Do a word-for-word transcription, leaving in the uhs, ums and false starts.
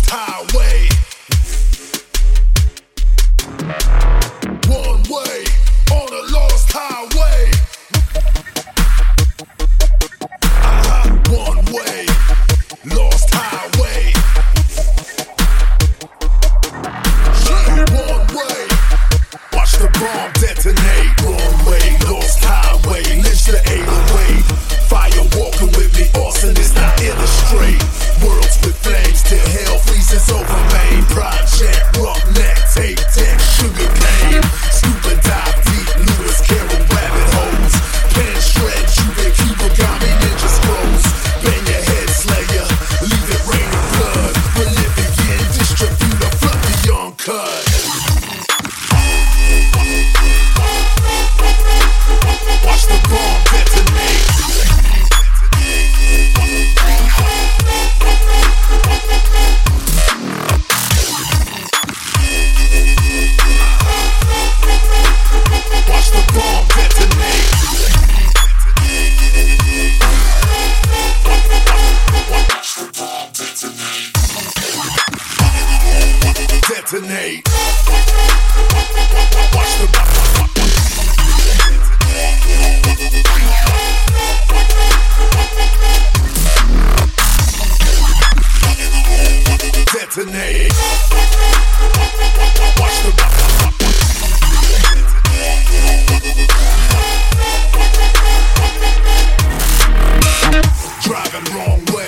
highway. One way on a lost highway. Uh-huh. One way, lost highway. One way, watch the bomb detonate. One way, lost highway. Lynch the eight oh eight. Fire walking with me, Austin is not illustrate. Worlds with flames till hell freezes over Main. Project, roughneck, tape deck, sugar cane. Scuba dive deep, Lewis Carroll rabbit holes. Pen shred, Cuban Cubagami ninja scrolls. Bang your head, slayer, leave it raining blood. Bolivian distributor, flood the young cut. Watch the bomb detonate. Watch the bomb detonate. Watch the bomb detonate. Detonate. Watch the detonate. Watch the driving wrong way.